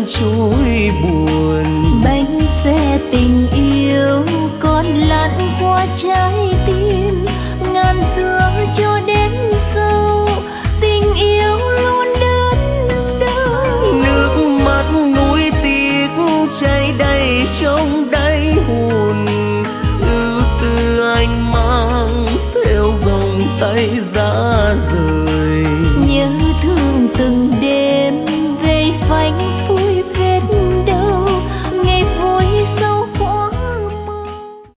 trôi buồn. Bánh xe tình yêu con lăn qua trái tim, ngàn xưa cho đến sâu tình yêu luôn đớn đau. Nước mắt nuối tiếc chảy đầy trong đáy hồn, ưu tư anh mang theo vòng tay giá rời.